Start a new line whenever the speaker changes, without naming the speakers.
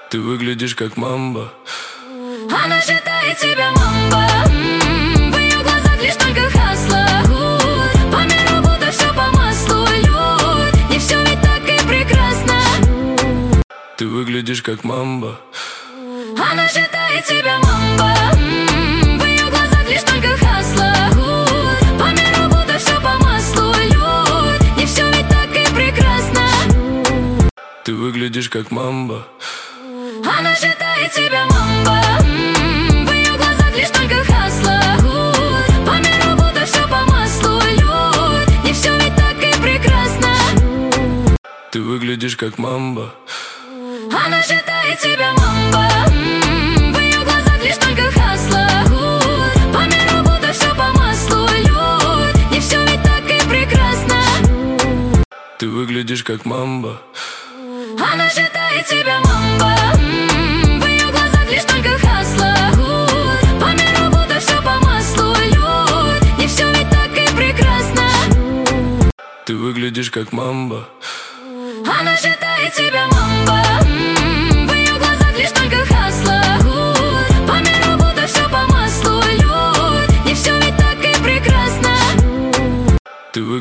Ты выглядишь как мамба.
Она считает себя мамба. В ее глазах лишь только хасла. По миру будто все по маслу. Не все ведь так и прекрасно.
Ты выглядишь как мамба.
Она считает себя мамба. В ее глазах лишь только хасла. По миру будто все по маслу. Не все ведь так и прекрасно.
Ты выглядишь как мамба.
Она считает себя мамба. В ее глазах лишь только хасла. По миру будто все по маслу. Не все ведь так и прекрасно.
Ты выглядишь как мамба.
Она считает себя мамба. В ее глазах лишь только хасла. По миру будто все по маслу. Не все ведь так и прекрасно.
Ты выглядишь как мамба.
Она считает себя мамба. В ее глазах лишь только хасла. По миру будто все по маслу. Не все ведь так и прекрасно.
Ты выглядишь как мамба.
Она считает себя мамба. В ее глазах лишь только хасла.